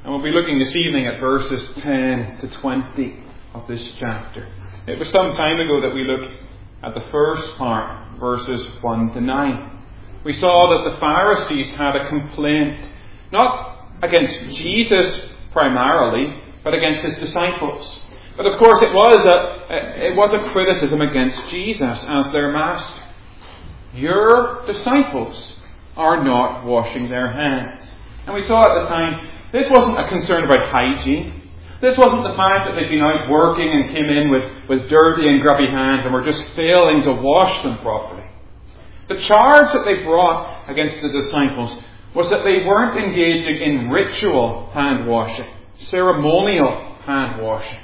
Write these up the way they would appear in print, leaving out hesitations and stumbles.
And we'll be looking this evening at verses 10 to 20 of this chapter. It was some time ago that we looked at the first part, verses 1 to 9. We saw that the Pharisees had a complaint, not against Jesus primarily, but against his disciples. But of course it was a criticism against Jesus as their master. Your disciples are not washing their hands. And we saw at the time, this wasn't a concern about hygiene. This wasn't the fact that they'd been out working and came in with dirty and grubby hands and were just failing to wash them properly. The charge that they brought against the disciples was that they weren't engaging in ritual hand washing, ceremonial hand washing.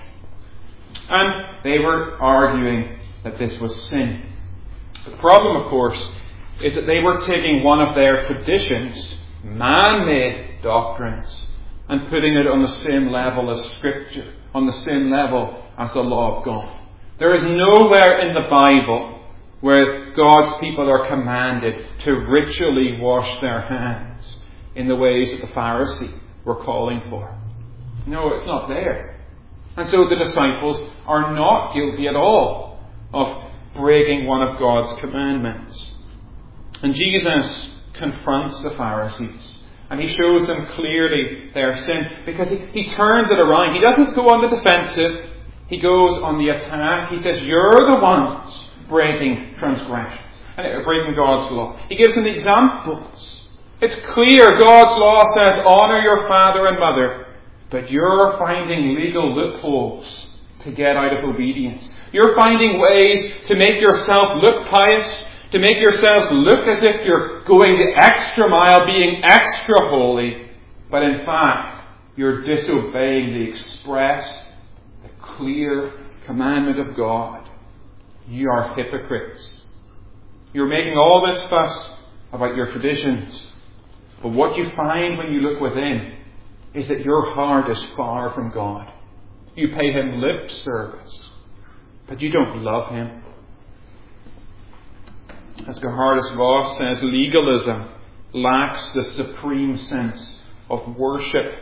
And they were arguing that this was sin. The problem, of course, is that they were taking one of their traditions, man-made doctrines, and putting it on the same level as Scripture, on the same level as the law of God. There is nowhere in the Bible where God's people are commanded to ritually wash their hands in the ways that the Pharisees were calling for. No, it's not there. And so the disciples are not guilty at all of breaking one of God's commandments. And Jesus confronts the Pharisees. And he shows them clearly their sin. Because he turns it around. He doesn't go on the defensive. He goes on the attack. He says, you're the ones breaking transgressions. And breaking God's law. He gives them examples. It's clear God's law says, honour your father and mother. But you're finding legal loopholes to get out of obedience. You're finding ways to make yourself look pious, to make yourselves look as if you're going the extra mile, being extra holy. But in fact, you're disobeying the express, the clear commandment of God. You are hypocrites. You're making all this fuss about your traditions. But what you find when you look within is that your heart is far from God. You pay Him lip service, but you don't love Him. As Gerhardus Voss says, legalism lacks the supreme sense of worship.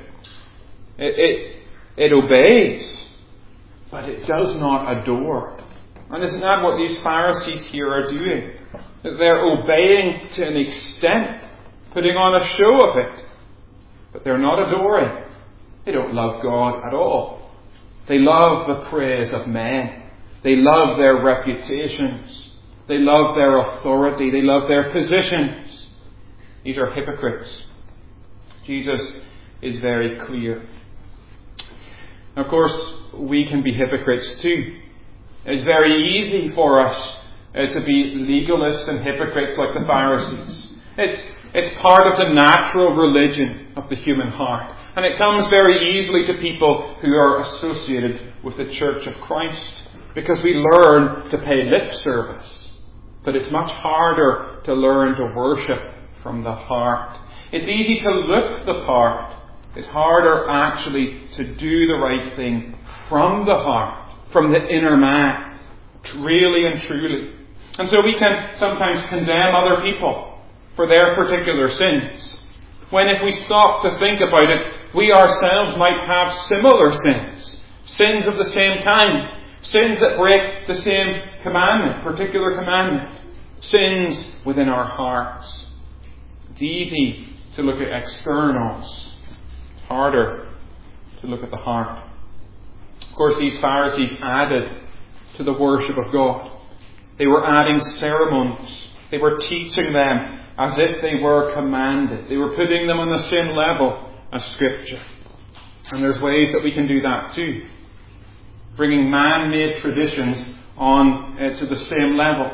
It obeys, but it does not adore. And isn't that what these Pharisees here are doing? They're obeying to an extent, putting on a show of it, but they're not adoring. They don't love God at all. They love the praise of men. They love their reputations. They love their authority. They love their positions. These are hypocrites. Jesus is very clear. Of course, we can be hypocrites too. It's very easy for us to be legalists and hypocrites like the Pharisees. It's part of the natural religion of the human heart. And it comes very easily to people who are associated with the Church of Christ, because we learn to pay lip service. But it's much harder to learn to worship from the heart. It's easy to look the part. It's harder actually to do the right thing from the heart, from the inner man, really and truly. And so we can sometimes condemn other people for their particular sins, when if we stop to think about it, we ourselves might have similar sins. Sins of the same kind. Sins that break the same commandment, particular commandment. Sins within our hearts. It's easy to look at externals. It's harder to look at the heart. Of course, these Pharisees added to the worship of God. They were adding ceremonies. They were teaching them as if they were commanded. They were putting them on the same level as Scripture. And there's ways that we can do that too. Bringing man-made traditions on to the same level.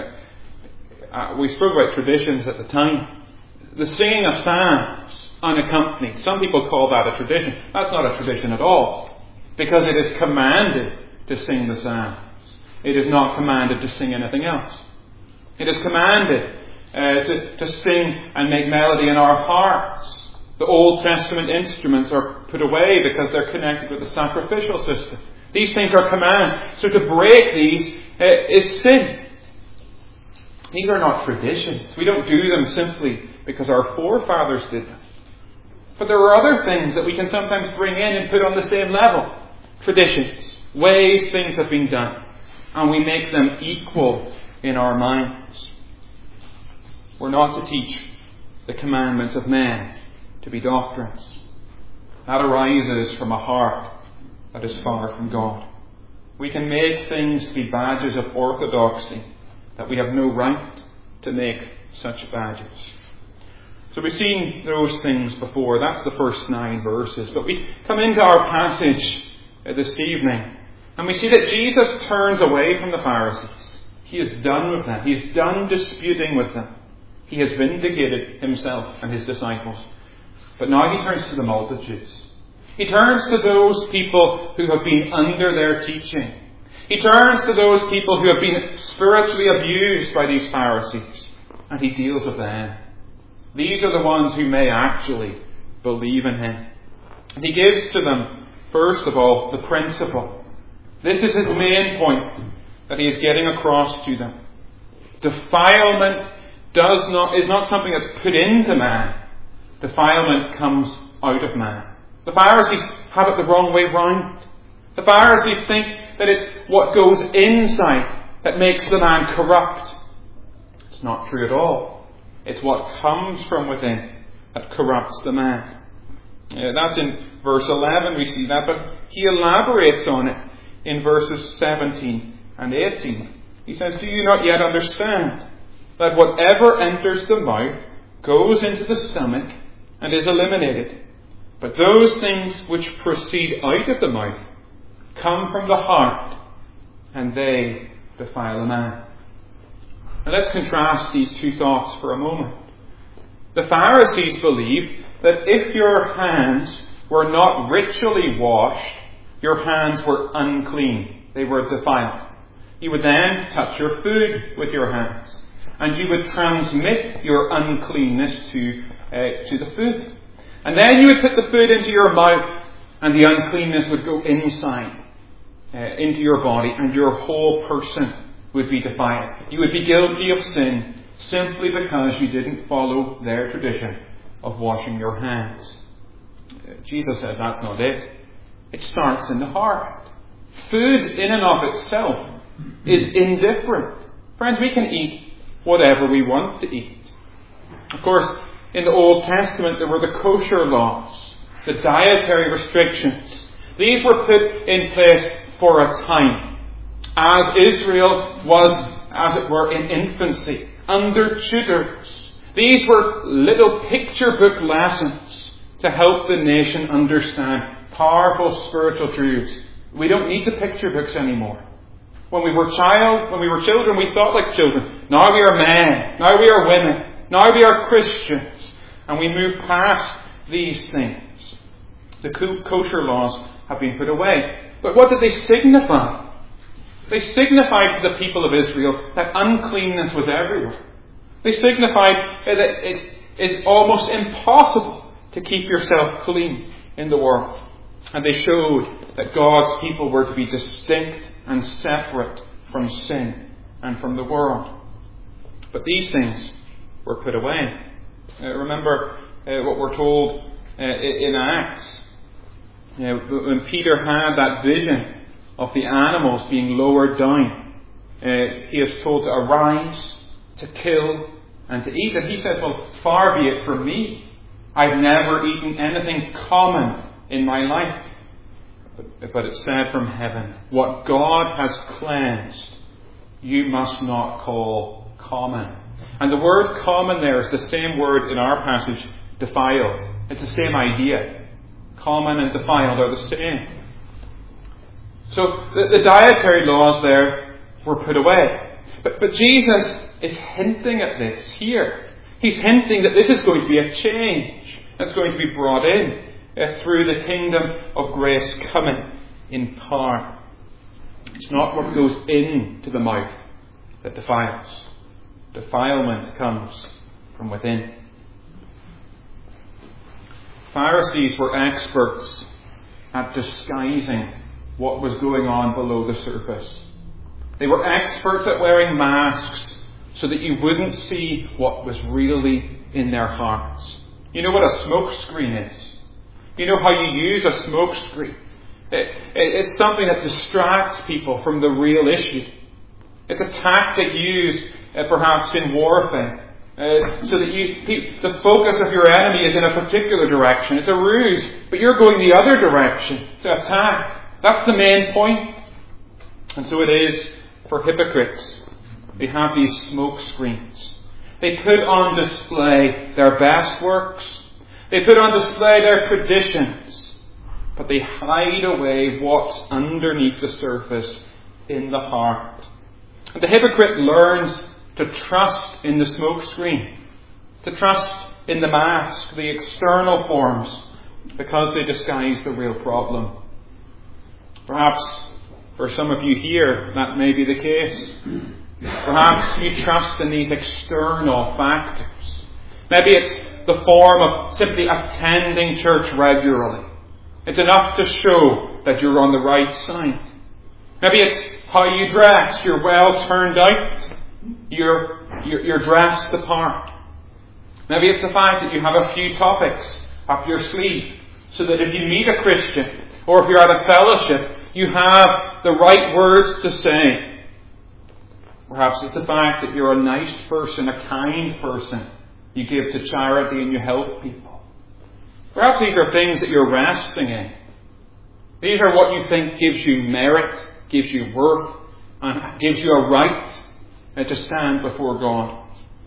We spoke about traditions at the time. The singing of psalms unaccompanied. Some people call that a tradition. That's not a tradition at all, because it is commanded to sing the psalms. It is not commanded to sing anything else. It is commanded to sing and make melody in our hearts. The Old Testament instruments are put away because they're connected with the sacrificial system. These things are commands. So to break these is sin. These are not traditions. We don't do them simply because our forefathers did them. But there are other things that we can sometimes bring in and put on the same level. Traditions, ways things have been done. And we make them equal in our minds. We're not to teach the commandments of men to be doctrines. That arises from a heart that is far from God. We can make things to be badges of orthodoxy that we have no right to make such badges. So we've seen those things before. That's the first 9 verses. But we come into our passage this evening and we see that Jesus turns away from the Pharisees. He is done with them. He is done disputing with them. He has vindicated himself and his disciples. But now he turns to the multitudes. He turns to those people who have been under their teaching. He turns to those people who have been spiritually abused by these Pharisees. And he deals with them. These are the ones who may actually believe in him. And he gives to them, first of all, the principle. This is his main point that he is getting across to them. Defilement is not something that's put into man. Defilement comes out of man. The Pharisees have it the wrong way round. The Pharisees think that it's what goes inside that makes the man corrupt. It's not true at all. It's what comes from within that corrupts the man. That's in verse 11 we see that, but he elaborates on it in verses 17 and 18. He says, "Do you not yet understand that whatever enters the mouth goes into the stomach and is eliminated? But those things which proceed out of the mouth come from the heart, and they defile a man." Now let's contrast these two thoughts for a moment. The Pharisees believed that if your hands were not ritually washed, your hands were unclean. They were defiled. You would then touch your food with your hands, and you would transmit your uncleanness to the food. And then you would put the food into your mouth, and the uncleanness would go inside, into your body, and your whole person would be defiled. You would be guilty of sin simply because you didn't follow their tradition of washing your hands. Jesus says that's not it. It starts in the heart. Food in and of itself is indifferent. Friends, we can eat whatever we want to eat. Of course, in the Old Testament there were the kosher laws, the dietary restrictions. These were put in place for a time, as Israel was, as it were, in infancy, under tutors. These were little picture book lessons to help the nation understand powerful spiritual truths. We don't need the picture books anymore. When we were children, we thought like children. Now we are men. Now we are women. Now we are Christians. And we move past these things. The kosher laws have been put away. But what did they signify? They signified to the people of Israel that uncleanness was everywhere. They signified that it is almost impossible to keep yourself clean in the world. And they showed that God's people were to be distinct and separate from sin and from the world. But these things were put away. Remember what we're told in Acts. When Peter had that vision of the animals being lowered down, he is told to arise, to kill, and to eat. And he said, well, far be it from me. I've never eaten anything common in my life. But it said from heaven, what God has cleansed, you must not call common. And the word common there is the same word in our passage, defiled. It's the same idea. Common and defiled are the same. So the dietary laws there were put away. But Jesus is hinting at this here. He's hinting that this is going to be a change that's going to be brought in through the kingdom of grace coming in power. It's not what goes into the mouth that defiles. Defilement comes from within. Pharisees were experts at disguising what was going on below the surface. They were experts at wearing masks so that you wouldn't see what was really in their hearts. You know what a smoke screen is. You know how you use a smoke screen. It's something that distracts people from the real issue. It's a tactic used perhaps in warfare. So that the focus of your enemy is in a particular direction. It's a ruse, but you're going the other direction to attack. That's the main point. And so it is for hypocrites. They have these smoke screens. They put on display their best works. They put on display their traditions. But they hide away what's underneath the surface in the heart. And the hypocrite learns to trust in the smoke screen, to trust in the mask, the external forms, because they disguise the real problem. Perhaps for some of you here, that may be the case. Perhaps you trust in these external factors. Maybe it's the form of simply attending church regularly. It's enough to show that you're on the right side. Maybe it's how you dress. You're well turned out. You're dressed the part. Maybe it's the fact that you have a few topics up your sleeve, so that if you meet a Christian, or if you're at a fellowship, you have the right words to say. Perhaps it's the fact that you're a nice person, a kind person. You give to charity and you help people. Perhaps these are things that you're resting in. These are what you think gives you merit, gives you worth, and gives you a right to stand before God.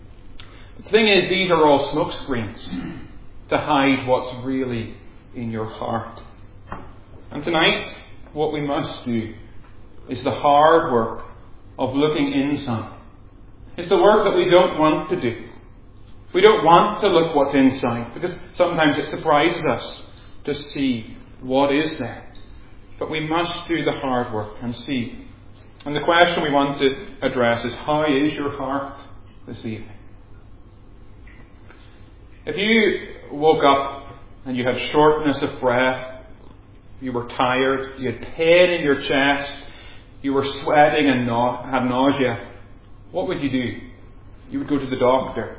The thing is, these are all smoke screens to hide what's really in your heart. And tonight, what we must do is the hard work of looking inside. It's the work that we don't want to do. We don't want to look what's inside, because sometimes it surprises us to see what is there. But we must do the hard work and see. And the question we want to address is, how is your heart this evening? If you woke up and you had shortness of breath, you were tired, you had pain in your chest, you were sweating and had nausea, what would you do? You would go to the doctor.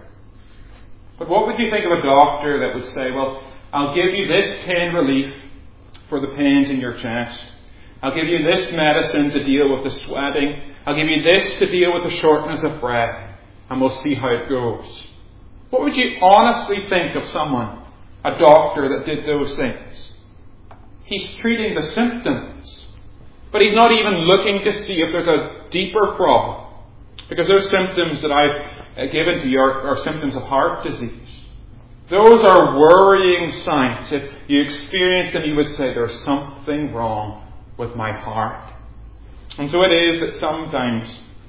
But what would you think of a doctor that would say, well, I'll give you this pain relief for the pains in your chest. I'll give you this medicine to deal with the sweating. I'll give you this to deal with the shortness of breath. And we'll see how it goes. What would you honestly think of someone, a doctor that did those things? He's treating the symptoms, but he's not even looking to see if there's a deeper problem. Because those symptoms that I've given to you are symptoms of heart disease. Those are worrying signs. If you experienced them, you would say, there's something wrong with my heart. And so it is that sometimes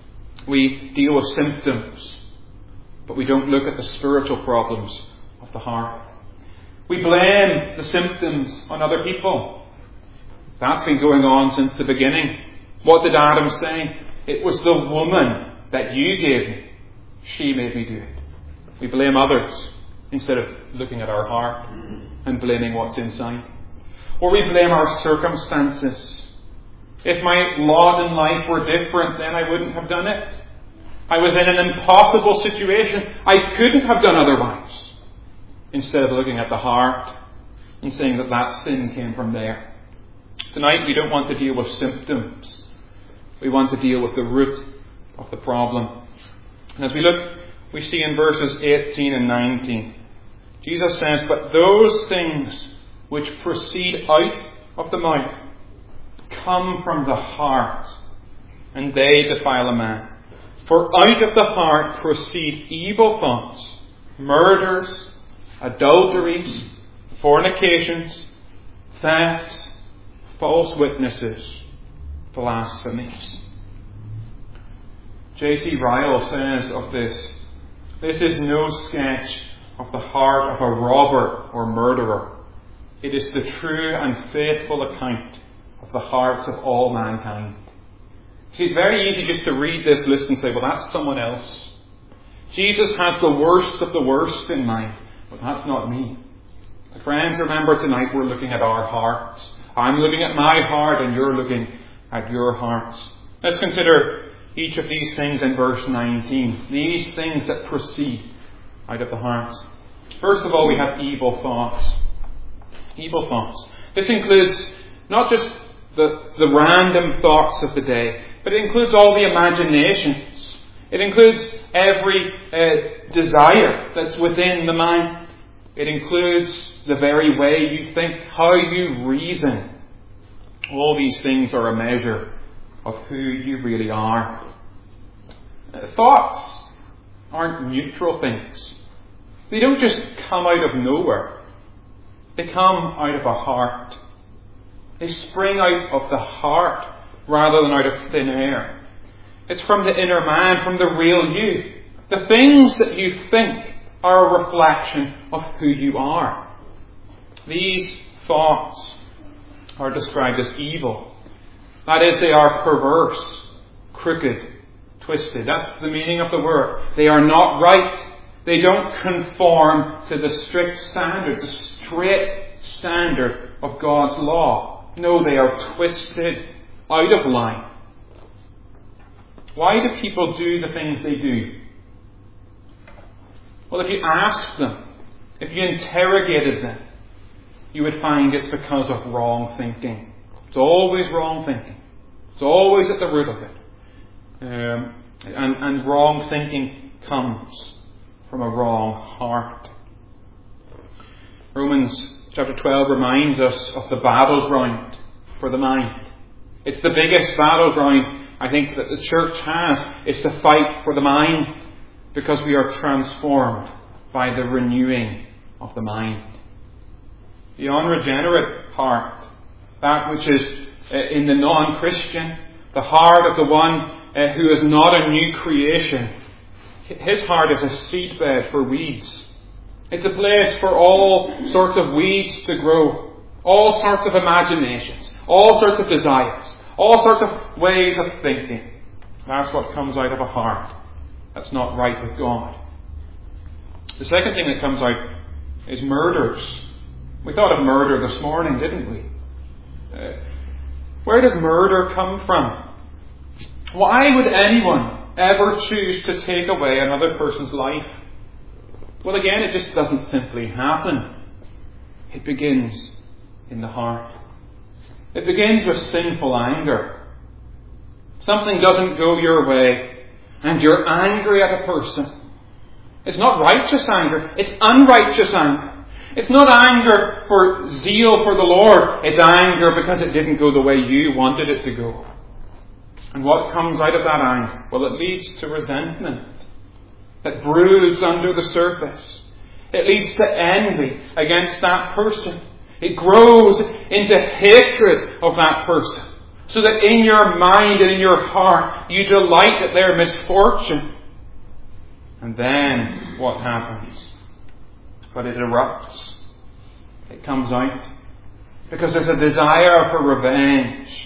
we deal with symptoms, but we don't look at the spiritual problems of the heart. We blame the symptoms on other people. That's been going on since the beginning. What did Adam say? It was the woman that you gave me. She made me do it. We blame others instead of looking at our heart and blaming what's inside. Or we blame our circumstances. If my lot in life were different, then I wouldn't have done it. I was in an impossible situation. I couldn't have done otherwise. Instead of looking at the heart and saying that sin came from there. Tonight we don't want to deal with symptoms. We want to deal with the root of the problem. And as we look, we see in verses 18 and 19, Jesus says, but those things which proceed out of the mouth come from the heart, and they defile a man. For out of the heart proceed evil thoughts, murders, adulteries, fornications, thefts, false witnesses, blasphemies. J.C. Ryle says of this is no sketch of the heart of a robber or murderer. It is the true and faithful account of the hearts of all mankind. See, it's very easy just to read this list and say, well, that's someone else. Jesus has the worst of the worst in mind, but that's not me. Friends, remember tonight we're looking at our hearts. I'm looking at my heart and you're looking at your hearts. Let's consider each of these things in verse 19. These things that proceed out of the hearts. First of all, we have evil thoughts. Evil thoughts. This includes not just the random thoughts of the day, but it includes all the imaginations. It includes every desire that's within the mind. It includes the very way you think, how you reason. All these things are a measure of who you really are. Thoughts aren't neutral things. They don't just come out of nowhere. They come out of a heart. They spring out of the heart rather than out of thin air. It's from the inner man, from the real you. The things that you think are a reflection of who you are. These thoughts are described as evil. That is, they are perverse, crooked, twisted. That's the meaning of the word. They are not right. They don't conform to the strict standard, the straight standard of God's law. No, they are twisted out of line. Why do people do the things they do? Well, if you asked them, if you interrogated them, you would find it's because of wrong thinking. It's always wrong thinking. It's always at the root of it. And wrong thinking comes from a wrong heart. Romans chapter 12 reminds us of the battleground for the mind. It's the biggest battleground, I think, that the church has. It's the fight for the mind, because we are transformed by the renewing of the mind. The unregenerate heart, that which is in the non-Christian, the heart of the one who is not a new creation, his heart is a seedbed for weeds. It's a place for all sorts of weeds to grow, all sorts of imaginations, all sorts of desires, all sorts of ways of thinking. That's what comes out of a heart that's not right with God. The second thing that comes out is murders. We thought of murder this morning, didn't we? Where does murder come from? Why would anyone ever choose to take away another person's life? Well, again, it just doesn't simply happen. It begins in the heart. It begins with sinful anger. Something doesn't go your way, and you're angry at a person. It's not righteous anger, it's unrighteous anger. It's not anger for zeal for the Lord. It's anger because it didn't go the way you wanted it to go. And what comes out of that anger? Well, it leads to resentment that broods under the surface. It leads to envy against that person. It grows into hatred of that person, so that in your mind and in your heart you delight at their misfortune. And then what happens? But it erupts. It comes out. Because there's a desire for revenge.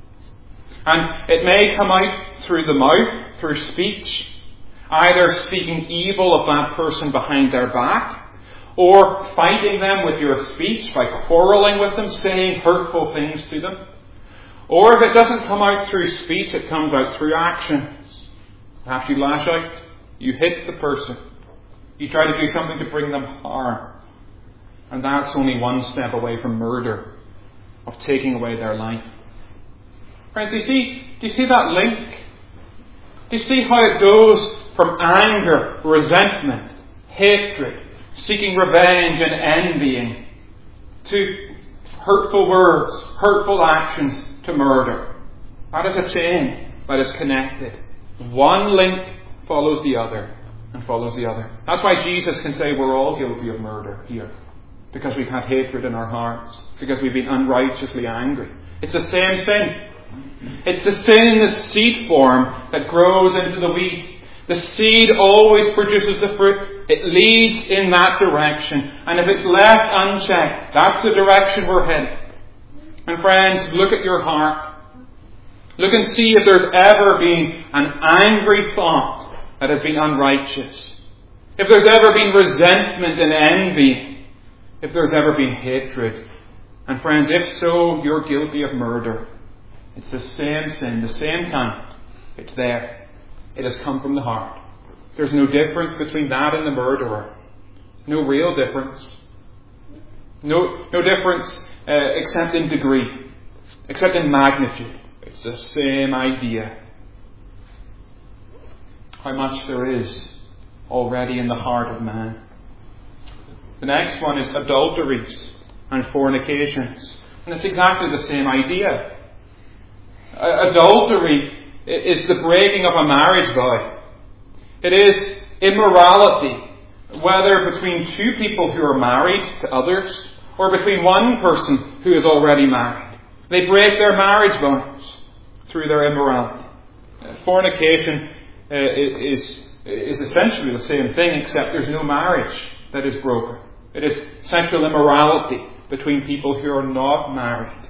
And it may come out through the mouth, through speech, either speaking evil of that person behind their back, or fighting them with your speech by quarrelling with them, saying hurtful things to them. Or if it doesn't come out through speech, it comes out through actions. Perhaps you lash out, you hit the person, you try to do something to bring them harm. And that's only one step away from murder, of taking away their life. Friends, do you see that link? Do you see how it goes from anger, resentment, hatred, seeking revenge and envying, to hurtful words, hurtful actions, to murder? That is a chain that is connected. One link follows the other and follows the other. That's why Jesus can say we're all guilty of murder here. Because we've had hatred in our hearts. Because we've been unrighteously angry. It's the same sin. It's the sin in the seed form that grows into the wheat. The seed always produces the fruit. It leads in that direction. And if it's left unchecked, that's the direction we're heading. And friends, look at your heart. Look and see if there's ever been an angry thought that has been unrighteous. If there's ever been resentment and envy. If there's ever been hatred. And friends, if so, you're guilty of murder. It's the same sin, the same kind. It's there. It has come from the heart. There's no difference between that and the murderer. No real difference. No difference except in degree, except in magnitude. It's the same idea. How much there is already in the heart of man. The next one is adulteries and fornications. And it's exactly the same idea. Adultery is the breaking of a marriage vow. It is immorality, whether between two people who are married to others or between one person who is already married. They break their marriage vows through their immorality. Fornication is essentially the same thing, except there's no marriage that is broken. It is sexual immorality between people who are not married.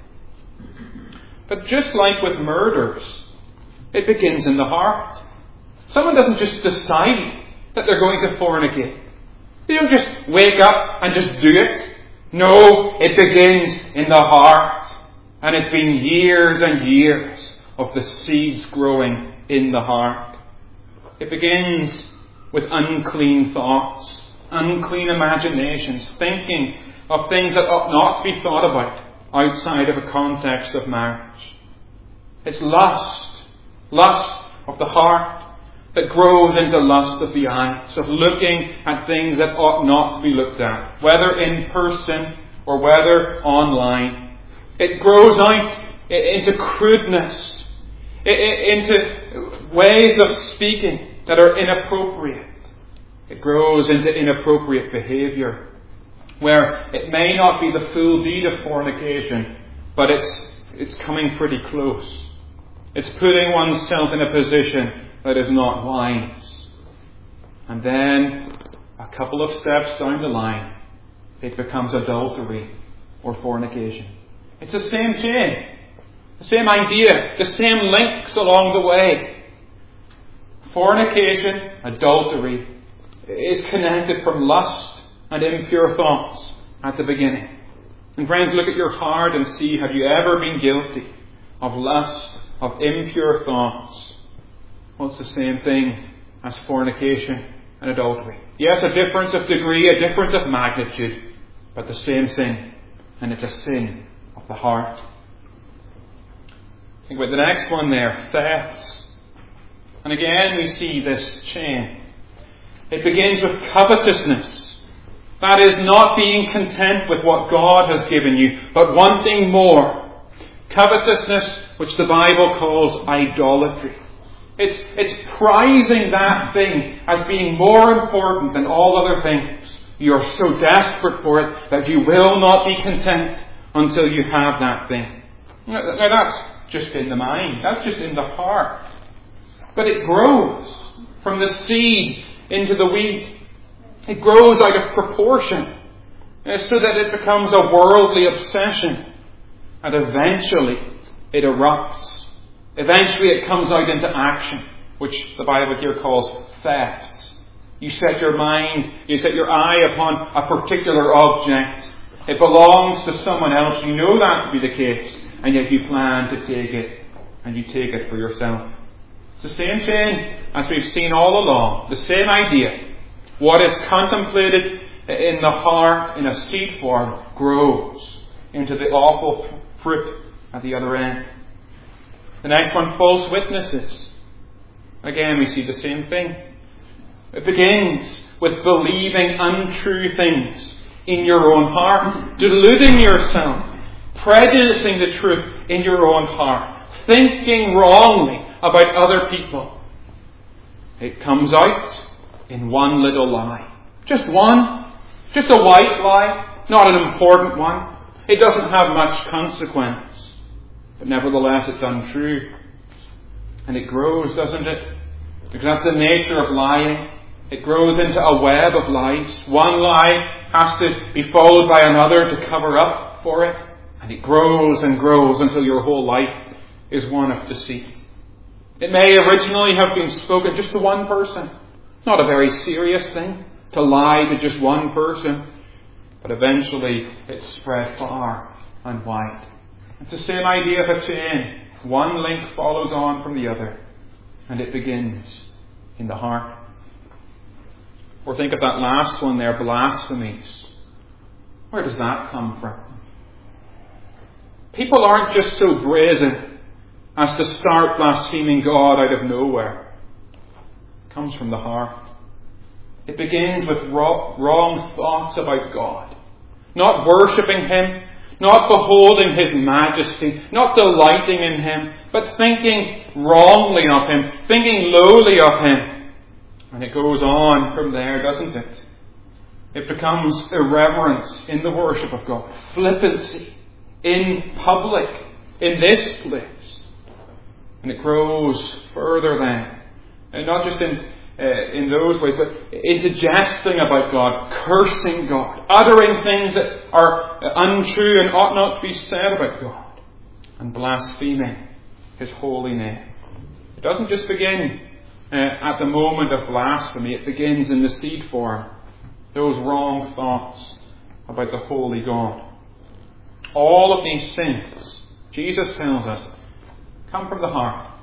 But just like with murders, it begins in the heart. Someone doesn't just decide that they're going to fornicate. They don't just wake up and just do it. No, it begins in the heart. And it's been years and years of the seeds growing in the heart. It begins with unclean thoughts, unclean imaginations, thinking of things that ought not to be thought about outside of a context of marriage. It's lust of the heart that grows into lust of the eyes, of looking at things that ought not to be looked at, whether in person or whether online. It grows out into crudeness, into ways of speaking that are inappropriate. It grows into inappropriate behaviour, where it may not be the full deed of fornication, but it's coming pretty close. It's putting oneself in a position that is not wise. And then, a couple of steps down the line, it becomes adultery or fornication. It's the same chain, the same idea, the same links along the way. Fornication, adultery, is connected from lust and impure thoughts at the beginning. And friends, look at your heart and see, have you ever been guilty of lust, of impure thoughts? Well, it's the same thing as fornication and adultery. Yes, a difference of degree, a difference of magnitude, but the same sin. And it's a sin of the heart. Think about the next one there, thefts. And again we see this chain. It begins with covetousness. That is, not being content with what God has given you, but wanting more. Covetousness, which the Bible calls idolatry. It's prizing that thing as being more important than all other things. You are so desperate for it that you will not be content until you have that thing. Now that's just in the mind. That's just in the heart. But it grows from the seed into the wheat. It grows out of proportion so that it becomes a worldly obsession. And eventually it erupts. Eventually it comes out into action, which the Bible here calls thefts. You set your mind, you set your eye upon a particular object. It belongs to someone else. You know that to be the case. And yet you plan to take it. And you take it for yourself. It's the same thing as we've seen all along. The same idea. What is contemplated in the heart in a seed form grows into the awful fruit at the other end. The next one, false witnesses. Again, we see the same thing. It begins with believing untrue things in your own heart, deluding yourself, prejudicing the truth in your own heart, thinking wrongly about other people. It comes out in one little lie. Just one. Just a white lie. Not an important one. It doesn't have much consequence. But nevertheless, it's untrue. And it grows, doesn't it? Because that's the nature of lying. It grows into a web of lies. One lie has to be followed by another to cover up for it. And it grows and grows until your whole life is one of deceit. It may originally have been spoken just to one person. Not a very serious thing to lie to just one person. But eventually it spread far and wide. It's the same idea of a chain. One link follows on from the other. And it begins in the heart. Or think of that last one there, blasphemies. Where does that come from? People aren't just so brazen as to start blaspheming God out of nowhere. It comes from the heart. It begins with wrong thoughts about God. Not worshipping Him, not beholding His majesty, not delighting in Him, but thinking wrongly of Him, thinking lowly of Him. And it goes on from there, doesn't it? It becomes irreverence in the worship of God, flippancy in public, in this place. And it grows further then. And not just in those ways, but into jesting about God, cursing God, uttering things that are untrue and ought not to be said about God, and blaspheming His holy name. It doesn't just begin at the moment of blasphemy, it begins in the seed form. Those wrong thoughts about the holy God. All of these sins, Jesus tells us, come from the heart.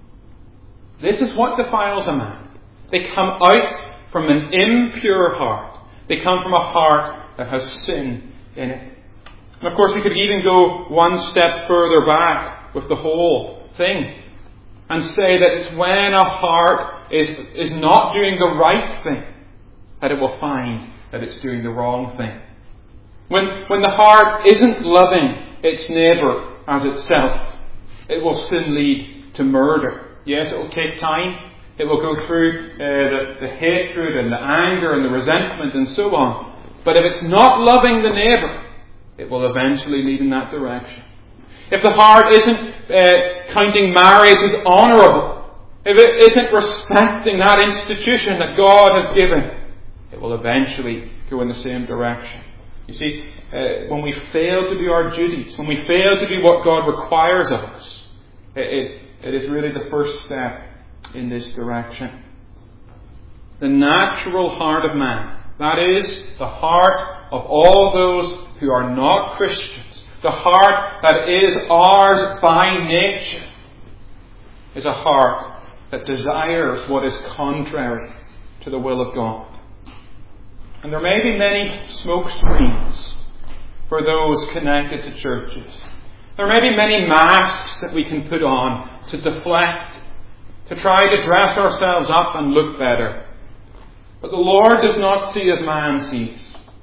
This is what defiles a man. They come out from an impure heart. They come from a heart that has sin in it. And of course we could even go one step further back with the whole thing and say that it's when a heart is not doing the right thing that it will find that it's doing the wrong thing. When the heart isn't loving its neighbour as itself, it will soon lead to murder. Yes, it will take time. It will go through the hatred and the anger and the resentment and so on. But if it's not loving the neighbour, it will eventually lead in that direction. If the heart isn't counting marriage as honourable, if it isn't respecting that institution that God has given, it will eventually go in the same direction. You see, when we fail to do our duties, when we fail to do what God requires of us, it is really the first step in this direction. The natural heart of man, that is, the heart of all those who are not Christians, the heart that is ours by nature, is a heart that desires what is contrary to the will of God. And there may be many smoke screens for those connected to churches. There may be many masks that we can put on to deflect, to try to dress ourselves up and look better. But the Lord does not see as man sees.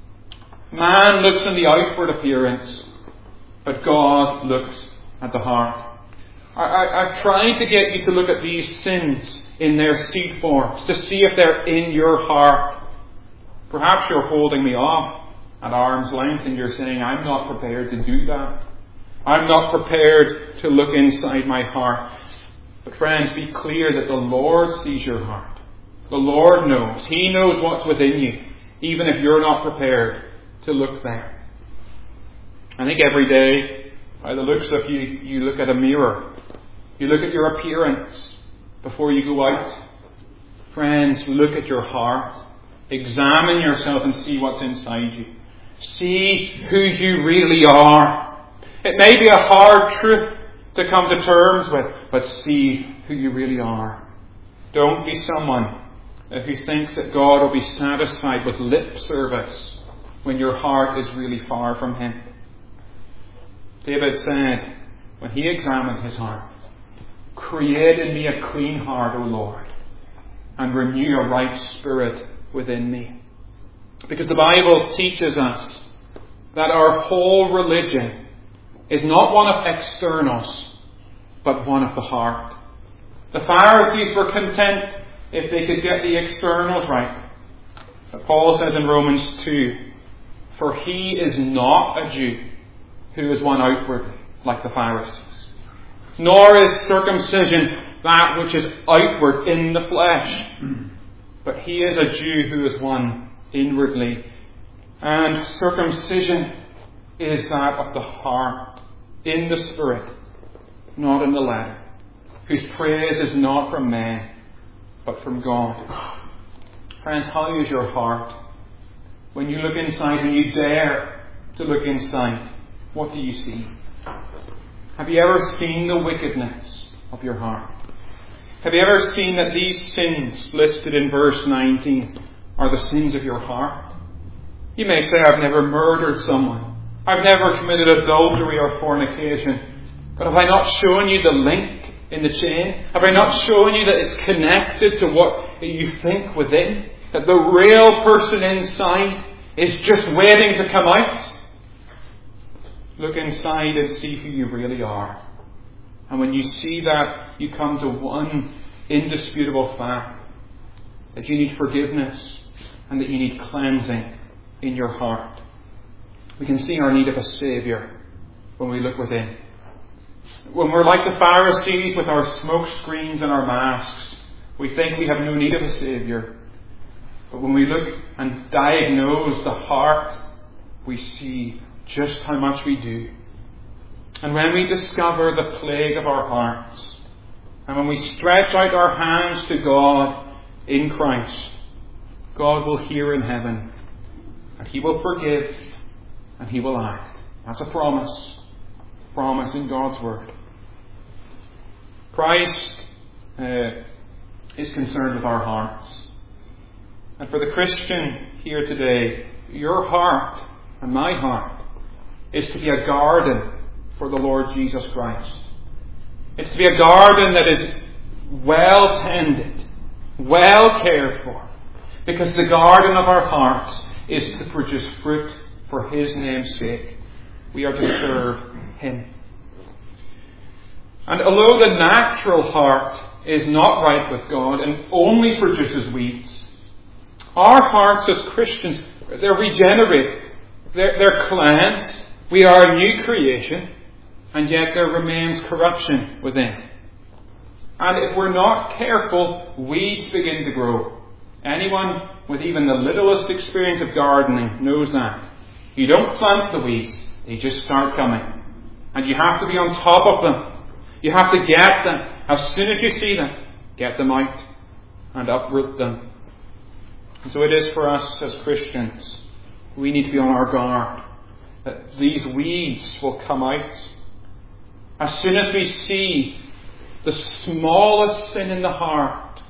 Man looks on the outward appearance, but God looks at the heart. I've tried to get you to look at these sins in their seed forms, to see if they're in your heart. Perhaps you're holding me off at arm's length and you're saying, I'm not prepared to do that. I'm not prepared to look inside my heart. But friends, be clear that the Lord sees your heart. The Lord knows. He knows what's within you, even if you're not prepared to look there. I think every day, by the looks of you, you look at a mirror. You look at your appearance before you go out. Friends, look at your heart. Examine yourself and see what's inside you. See who you really are. It may be a hard truth to come to terms with, but see who you really are. Don't be someone who thinks that God will be satisfied with lip service when your heart is really far from Him. David said, when he examined his heart, create in me a clean heart, O Lord, and renew a right spirit within me. Because the Bible teaches us that our whole religion is not one of externals, but one of the heart. The Pharisees were content if they could get the externals right. But Paul says in Romans 2, for he is not a Jew who is one outwardly, like the Pharisees. Nor is circumcision that which is outward in the flesh. But he is a Jew who is one inwardly. And circumcision is that of the heart, in the spirit, not in the letter, whose praise is not from man, but from God. Friends, how is your heart? When you look inside, when you dare to look inside, what do you see? Have you ever seen the wickedness of your heart? Have you ever seen that these sins listed in verse 19 are the sins of your heart. You may say, I've never murdered someone. I've never committed adultery or fornication. But have I not shown you the link in the chain? Have I not shown you that it's connected to what you think within? That the real person inside is just waiting to come out? Look inside and see who you really are. And when you see that, you come to one indisputable fact. That you need forgiveness and that you need cleansing in your heart. We can see our need of a Saviour when we look within. When we're like the Pharisees with our smoke screens and our masks, we think we have no need of a Saviour. But when we look and diagnose the heart, we see just how much we do. And when we discover the plague of our hearts, and when we stretch out our hands to God in Christ, God will hear in heaven, and He will forgive, and He will act. That's a promise. Promise in God's Word. Christ is concerned with our hearts. And for the Christian here today, your heart and my heart is to be a garden for the Lord Jesus Christ. It's to be a garden that is well tended, well cared for, because the garden of our hearts is to produce fruit for His name's sake. We are to serve Him. And although the natural heart is not right with God and only produces weeds, our hearts as Christians, they're regenerated, they're cleansed, we are a new creation, and yet there remains corruption within. And if we're not careful, weeds begin to grow. Anyone with even the littlest experience of gardening knows that. You don't plant the weeds, they just start coming. And you have to be on top of them. You have to get them. As soon as you see them, get them out and uproot them. And so it is for us as Christians. We need to be on our guard that these weeds will come out. As soon as we see the smallest sin in the heart,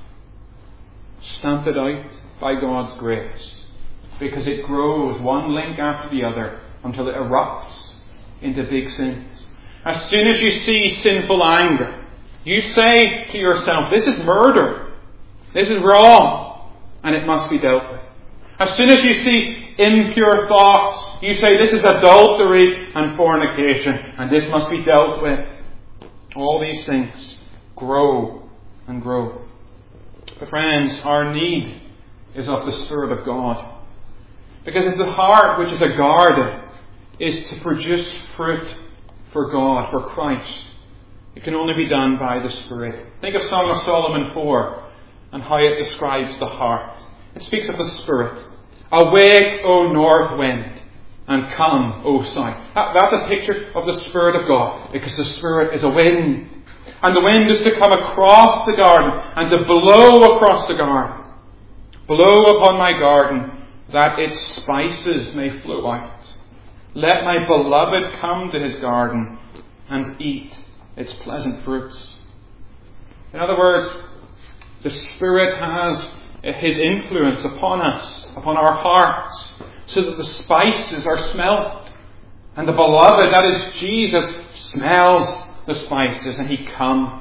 stamp it out by God's grace. Because it grows one link after the other until it erupts into big sins. As soon as you see sinful anger, you say to yourself, this is murder. This is wrong. And it must be dealt with. As soon as you see impure thoughts, you say this is adultery and fornication, and this must be dealt with. All these things grow and grow. But friends, our need is of the Spirit of God. Because if the heart, which is a garden, is to produce fruit for God, for Christ, it can only be done by the Spirit. Think of Song of Solomon 4 and how it describes the heart. It speaks of the Spirit. Awake, O north wind, and come, O south. That's a picture of the Spirit of God, because the Spirit is a wind. And the wind is to come across the garden and to blow across the garden. Blow upon my garden that its spices may flow out. Let my beloved come to his garden and eat its pleasant fruits. In other words, the Spirit has His influence upon us, upon our hearts, so that the spices are smelt. And the beloved, that is Jesus, smells the spices, and He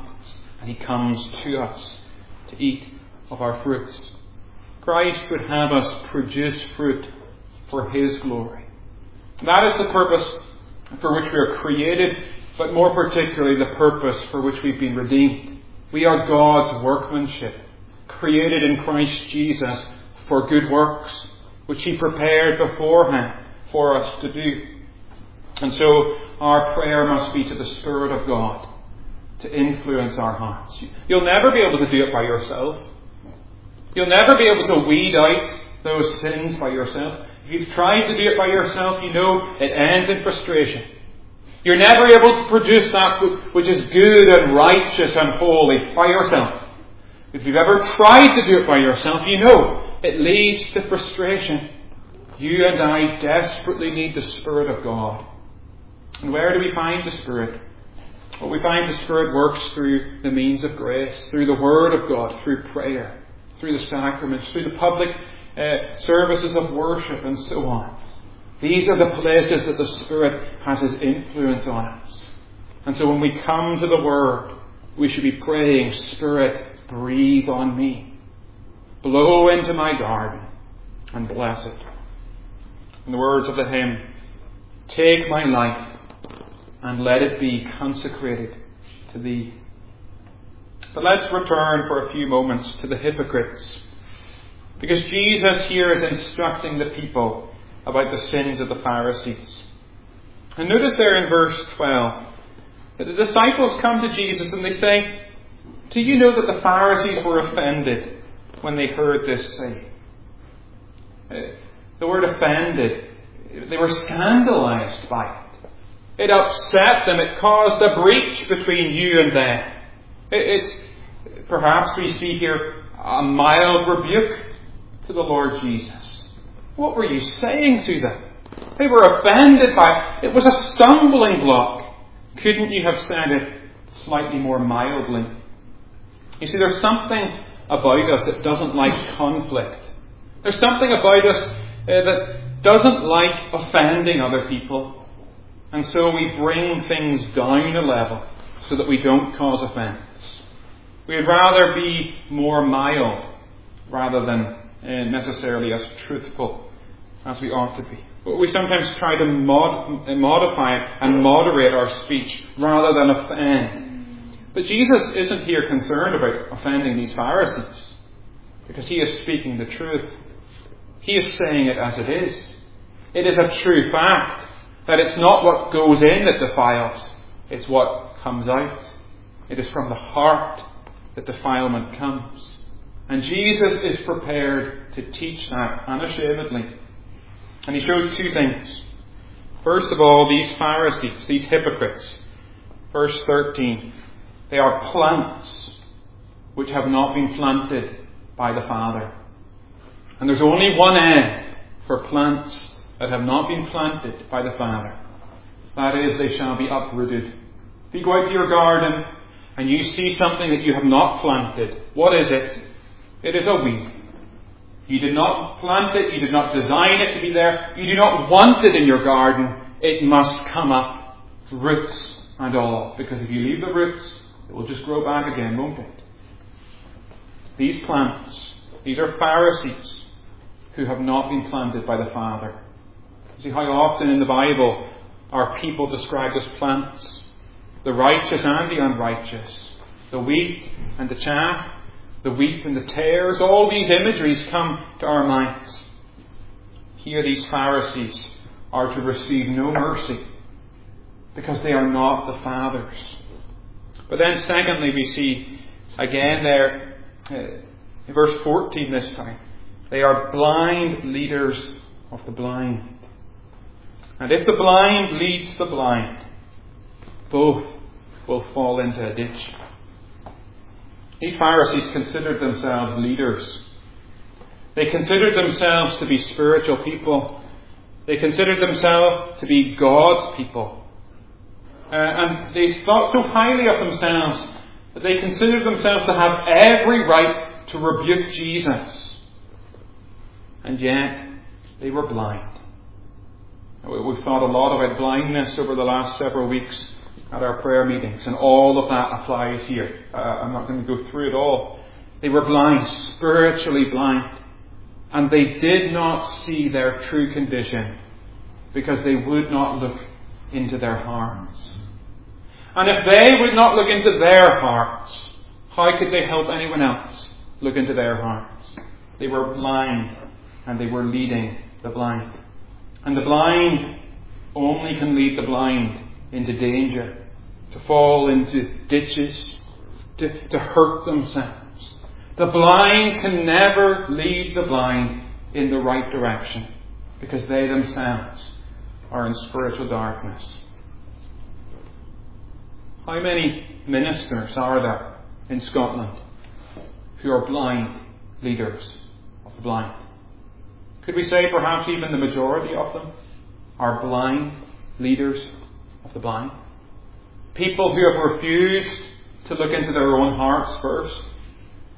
comes to us to eat of our fruits. Christ would have us produce fruit for His glory. That is the purpose for which we are created, but more particularly the purpose for which we've been redeemed. We are God's workmanship, created in Christ Jesus for good works, which He prepared beforehand for us to do. And so our prayer must be to the Spirit of God to influence our hearts. You'll never be able to do it by yourself. You'll never be able to weed out those sins by yourself. If you've tried to do it by yourself, you know it ends in frustration. You're never able to produce that which is good and righteous and holy by yourself. If you've ever tried to do it by yourself, you know it leads to frustration. You and I desperately need the Spirit of God. And where do we find the Spirit? Well, we find the Spirit works through the means of grace, through the Word of God, through prayer, through the sacraments, through the public services of worship and so on. These are the places that the Spirit has His influence on us. And so when we come to the Word, we should be praying, Spirit, breathe on me. Blow into my garden and bless it. In the words of the hymn, take my life and let it be consecrated to Thee. But let's return for a few moments to the hypocrites. Because Jesus here is instructing the people about the sins of the Pharisees. And notice there in verse 12 that the disciples come to Jesus and they say, do you know that the Pharisees were offended when they heard this saying? The word offended, they were scandalized by it. It upset them. It caused a breach between you and them. It's perhaps we see here a mild rebuke to the Lord Jesus. What were you saying to them? They were offended by it. It was a stumbling block. Couldn't you have said it slightly more mildly? You see, there's something about us that doesn't like conflict. There's something about us that doesn't like offending other people. And so we bring things down a level so that we don't cause offence. We'd rather be more mild rather than necessarily as truthful as we ought to be. But we sometimes try to modify and moderate our speech rather than offend. But Jesus isn't here concerned about offending these Pharisees, because He is speaking the truth. He is saying it as it is. It is a true fact that it's not what goes in that defiles, it's what comes out. It is from the heart that defilement comes. And Jesus is prepared to teach that unashamedly. And He shows two things. First of all, these Pharisees, these hypocrites, verse 13, they are plants which have not been planted by the Father. And there's only one end for plants that have not been planted by the Father. That is, they shall be uprooted. If you go out to your garden and you see something that you have not planted, what is it? It is a weed. You did not plant it, you did not design it to be there, you do not want it in your garden. It must come up, roots and all. Because if you leave the roots, it will just grow back again, won't it? These plants, these are Pharisees who have not been planted by the Father. You see how often in the Bible are people described as plants? The righteous and the unrighteous. The wheat and the chaff. The wheat and the tares. All these imageries come to our minds. Here these Pharisees are to receive no mercy because they are not the Father's. But then secondly we see again there in verse 14 this time, they are blind leaders of the blind. And if the blind leads the blind, both will fall into a ditch. These Pharisees considered themselves leaders. They considered themselves to be spiritual people. They considered themselves to be God's people. And they thought so highly of themselves that they considered themselves to have every right to rebuke Jesus. And yet, they were blind. We've thought a lot about blindness over the last several weeks at our prayer meetings, and all of that applies here. I'm not going to go through it all. They were blind, spiritually blind, and they did not see their true condition because they would not look into their hearts. And if they would not look into their hearts, how could they help anyone else look into their hearts? They were blind, and they were leading the blind. And the blind only can lead the blind into danger, to fall into ditches, to hurt themselves. The blind can never lead the blind in the right direction because they themselves are in spiritual darkness. How many ministers are there in Scotland who are blind leaders of the blind? Could we say perhaps even the majority of them are blind leaders of the blind? People who have refused to look into their own hearts first.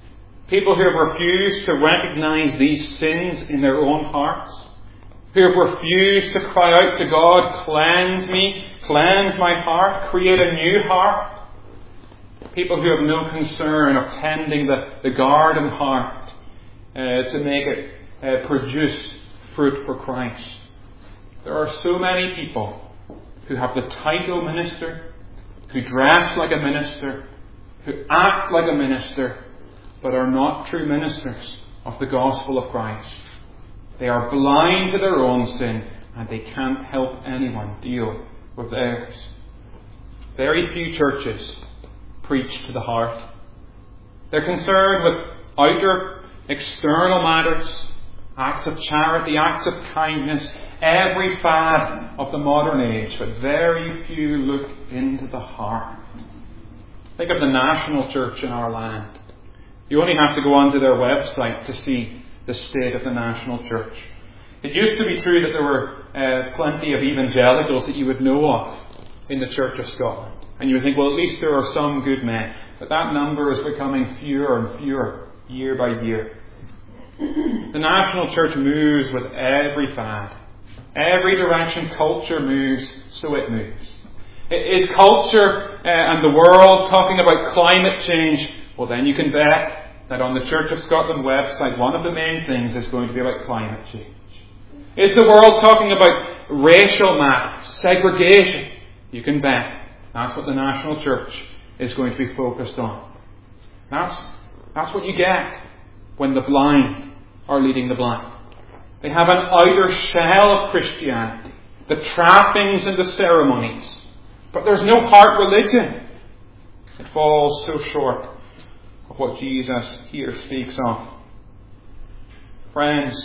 People who have refused to recognize these sins in their own hearts, who have refused to cry out to God, cleanse me, cleanse my heart, create a new heart. People who have no concern of tending the garden heart to make it produce fruit for Christ. There are so many people who have the title minister, who dress like a minister, who act like a minister, but are not true ministers of the gospel of Christ. They are blind to their own sin, and they can't help anyone deal with theirs. Very few churches preach to the heart. They're concerned with outer, external matters, acts of charity, acts of kindness, every fad of the modern age, but very few look into the heart. Think of the national church in our land. You only have to go onto their website to see the state of the national church. It used to be true that there were plenty of evangelicals that you would know of in the Church of Scotland. And you would think, well, at least there are some good men. But that number is becoming fewer and fewer year by year. The national church moves with every fad. Every direction culture moves, so it moves. Is culture and the world talking about climate change? Well, then you can bet that on the Church of Scotland website, one of the main things is going to be about climate change. Is the world talking about racial matters, segregation? You can bet that's what the national church is going to be focused on. That's what you get when the blind are leading the blind. They have an outer shell of Christianity, the trappings and the ceremonies, but there's no heart religion. It falls so short of what Jesus here speaks of. Friends,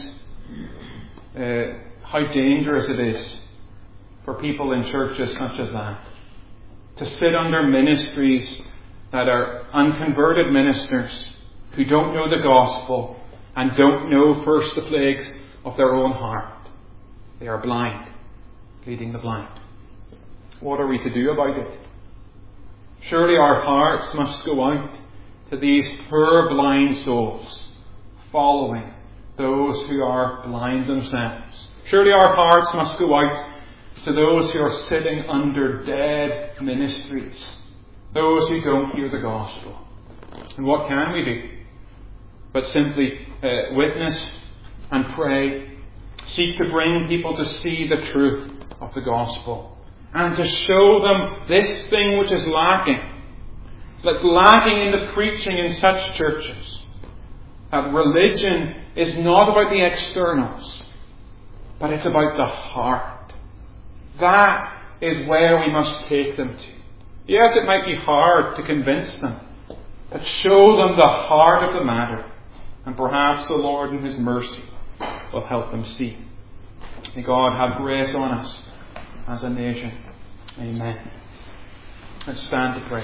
how dangerous it is for people in churches such as that to sit under ministries that are unconverted ministers who don't know the gospel and don't know first the plagues of their own heart. They are blind, leading the blind. What are we to do about it? Surely our hearts must go out to these poor blind souls, following those who are blind themselves. Surely our hearts must go out to those who are sitting under dead ministries, those who don't hear the gospel. And what can we do but simply witness and pray, seek to bring people to see the truth of the gospel, and to show them this thing which is lacking, that's lacking in the preaching in such churches, that religion is not about the externals, but it's about the heart. That is where we must take them to. Yes, it might be hard to convince them, but show them the heart of the matter, and perhaps the Lord in His mercy will help them see. May God have grace on us as a nation. Amen. Let's stand to pray.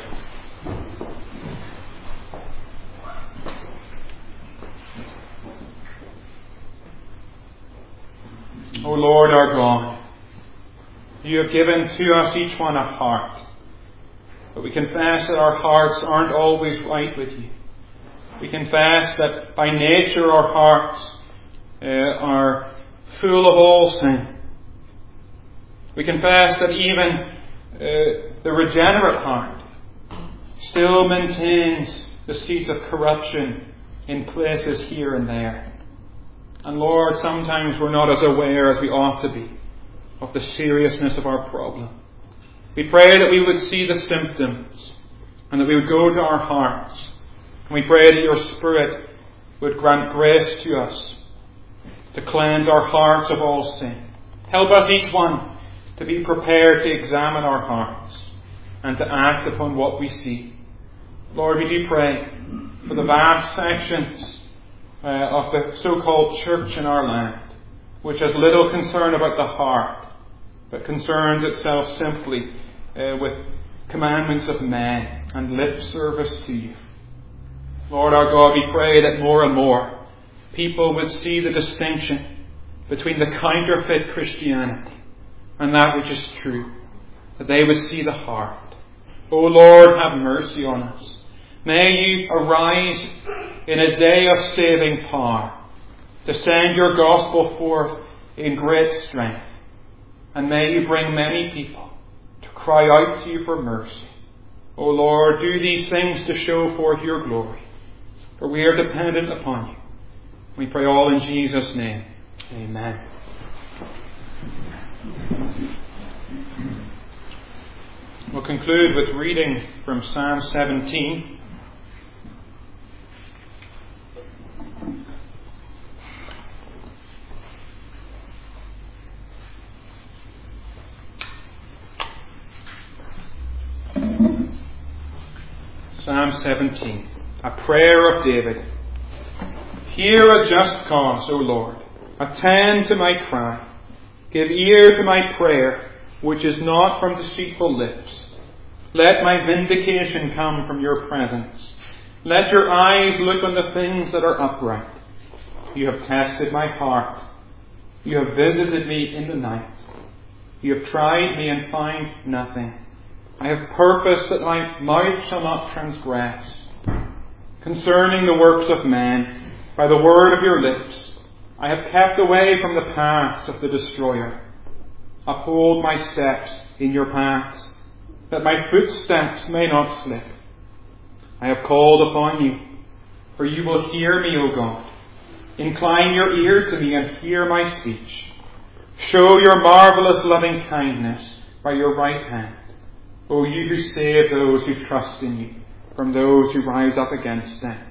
O Lord our God, You have given to us each one a heart, but we confess that our hearts aren't always right with You. We confess that by nature our hearts are full of all sin. We confess that even the regenerate heart still maintains the seeds of corruption in places here and there. And Lord, sometimes we're not as aware as we ought to be of the seriousness of our problem. We pray that we would see the symptoms and that we would go to our hearts. And we pray that Your Spirit would grant grace to us to cleanse our hearts of all sin. Help us each one to be prepared to examine our hearts and to act upon what we see. Lord, we do pray for the vast sections of the so-called church in our land, which has little concern about the heart, but concerns itself simply with commandments of men and lip service to You. Lord our God, we pray that more and more people would see the distinction between the counterfeit Christianity and that which is true, that they would see the heart. O Lord, have mercy on us. May you arise in a day of saving power to send your gospel forth in great strength. And may you bring many people to cry out to you for mercy. O Lord, do these things to show forth your glory, for we are dependent upon you. We pray all in Jesus' name. Amen. We'll conclude with reading from Psalm 17. Psalm 17, a prayer of David. Hear a just cause, O Lord. Attend to my cry. Give ear to my prayer, which is not from deceitful lips. Let my vindication come from your presence. Let your eyes look on the things that are upright. You have tested my heart. You have visited me in the night. You have tried me and find nothing. I have purposed that my mouth shall not transgress. Concerning the works of men, by the word of your lips, I have kept away from the paths of the destroyer. Uphold my steps in your paths, that my footsteps may not slip. I have called upon you, for you will hear me, O God. Incline your ear to me and hear my speech. Show your marvelous loving kindness by your right hand, O you who save those who trust in you from those who rise up against them.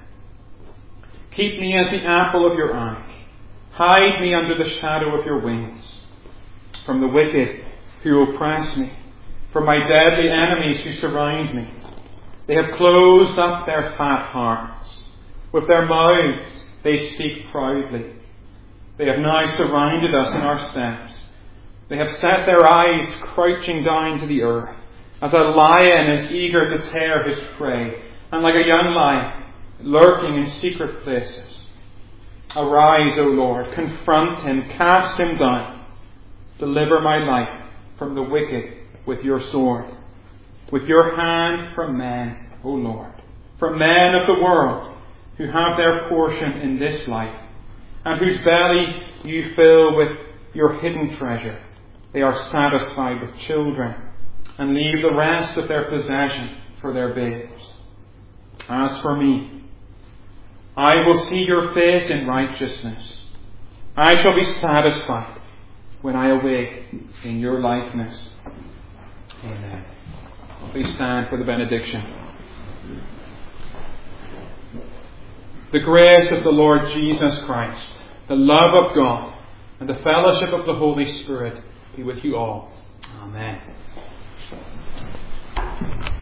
Keep me as the apple of your eye. Hide me under the shadow of your wings. From the wicked who oppress me, from my deadly enemies who surround me. They have closed up their fat hearts. With their mouths they speak proudly. They have now surrounded us in our steps. They have set their eyes crouching down to the earth, as a lion is eager to tear his prey, and like a young lion lurking in secret places. Arise, O Lord, confront him, cast him down. Deliver my life from the wicked with your sword, with your hand from men, O Lord, from men of the world who have their portion in this life, and whose belly you fill with your hidden treasure. They are satisfied with children, and leave the rest of their possession for their babes. As for me, I will see your face in righteousness. I shall be satisfied when I awake in your likeness. Amen. Please stand for the benediction. The grace of the Lord Jesus Christ, the love of God, and the fellowship of the Holy Spirit be with you all. Amen.